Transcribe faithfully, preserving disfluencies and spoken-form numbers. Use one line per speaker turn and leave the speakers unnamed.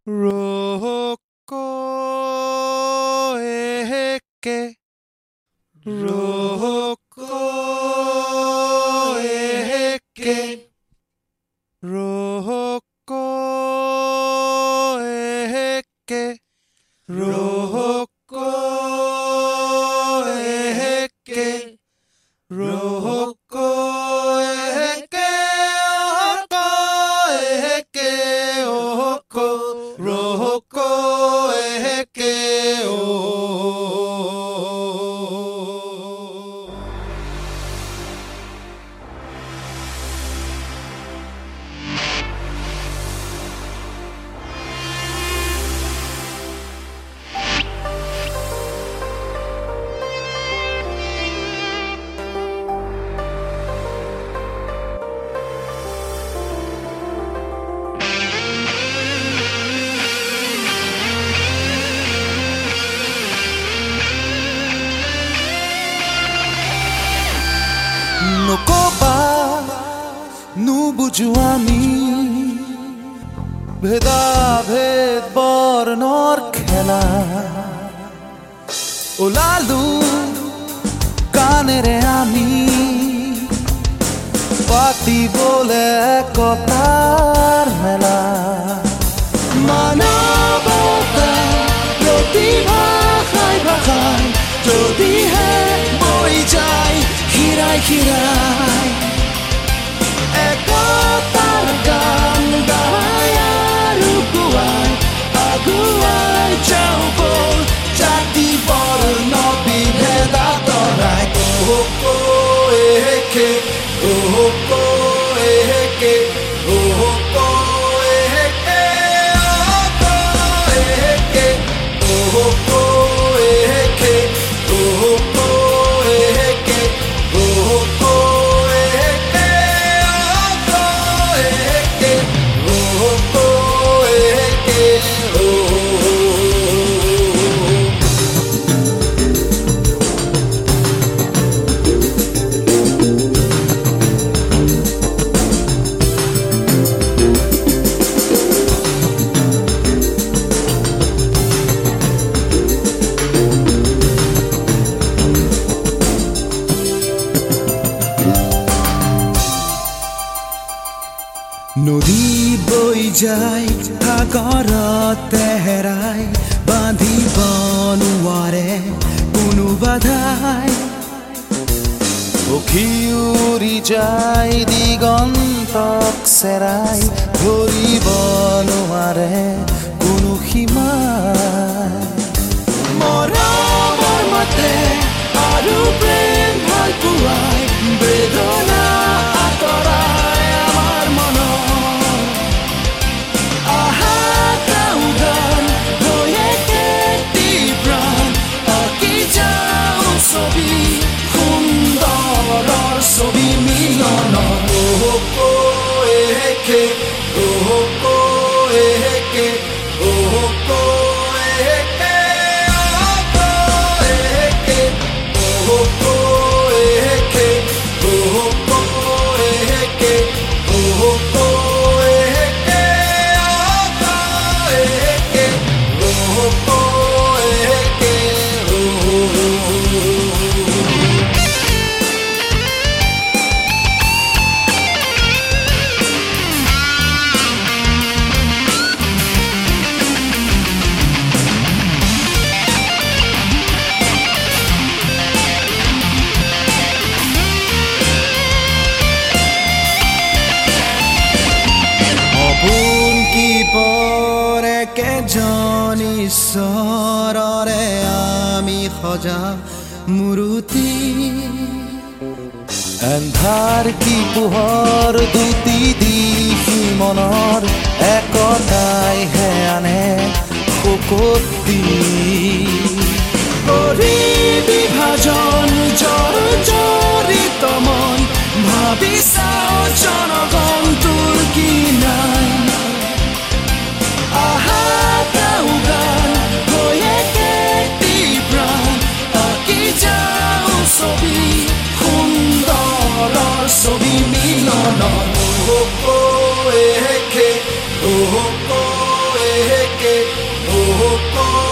Roko eke, roko eke, roko eke, roko eke, roko eke, oko eke, oko, roko eke, o. নকবা নুবুজো আমি ভেদাভেদ বৰ্ণৰ খেলা ওলালো কাণেৰে আমি পাতিবলে একতাৰ মেলা মানৱতা প্ৰতিভাষাই ভাষাই যদিহে বৈ যায় খিৰাই খিৰাই একতাৰ গান গাই আৰু গুৱাই আগুৱাই যাওঁ বল জাতি বৰ্ণ বিভেদ আঁতৰাই ওক একে ওক একে ওক একে ওক একে ওক একে ওক একে নদী বৈ যায় সাগৰতে হেৰাই বান্ধিব নোৱাৰে কোনো বাধাই পক্ষী উৰি যায় দিগন্তক চেৰাই ধৰিব নোৱাৰে কোনো সীমাই মৰমৰ মতে আৰু প্ৰেম ভাল পোৱাই বেদনা আঁতৰাই আমাৰ মনৰ ছবি মিলন ওক একে ওক একে ওক একে ওক একে ওক একে ওক একে ওক একে ওক একে ওক একে জন ঈশ্বৰৰে আমি সজা মূৰ্তি এন্ধাৰ কি পোহৰ দুটি দিশি মনৰ একতাইহে আনে শক্তি কৰি বিভাজন জৰ্জৰিত মন ভাবি চাওঁ জনগণ তোৰ কি নাই ছবি সুন্দৰৰ ছবি মিলন ওক একে ওক que, oh, oh,